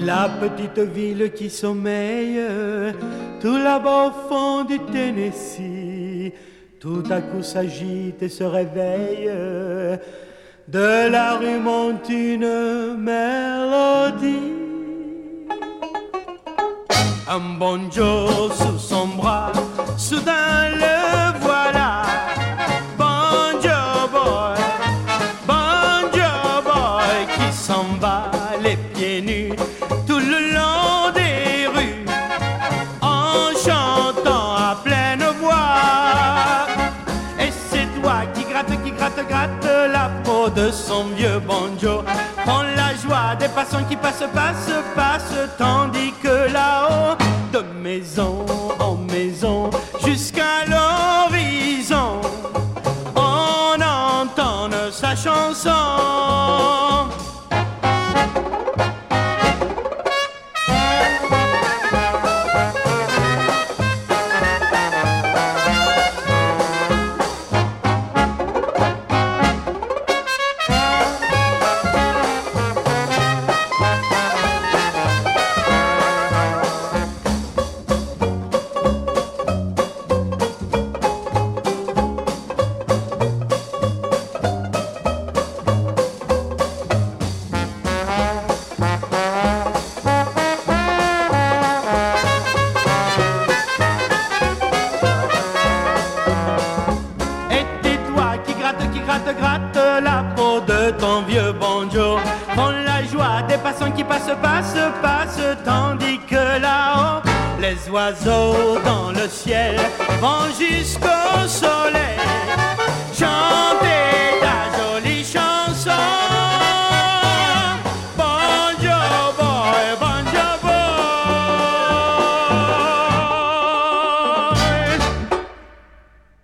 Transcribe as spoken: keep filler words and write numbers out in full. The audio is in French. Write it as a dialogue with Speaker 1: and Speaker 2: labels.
Speaker 1: La petite ville qui sommeille, tout là-bas au fond du Tennessee, tout à coup s'agite et se réveille. De la rue monte une mélodie. Un banjo sous son bras, soudain le voilà. Banjo boy, banjo boy, qui s'en va les pieds nus tout le long des rues, en chantant à pleine voix. Et c'est toi qui gratte, qui gratte, gratte la peau de son vieux banjo. Prends la joie des passants qui passent, passent, passent, tandis que là-haut, de maison en maison, jusqu'à l'horizon, on entend sa chanson. Gratte, gratte la peau de ton vieux banjo. Prends la joie des passants qui passent, passent, passent, tandis que là-haut, les oiseaux dans le ciel vont jusqu'au soleil. Chante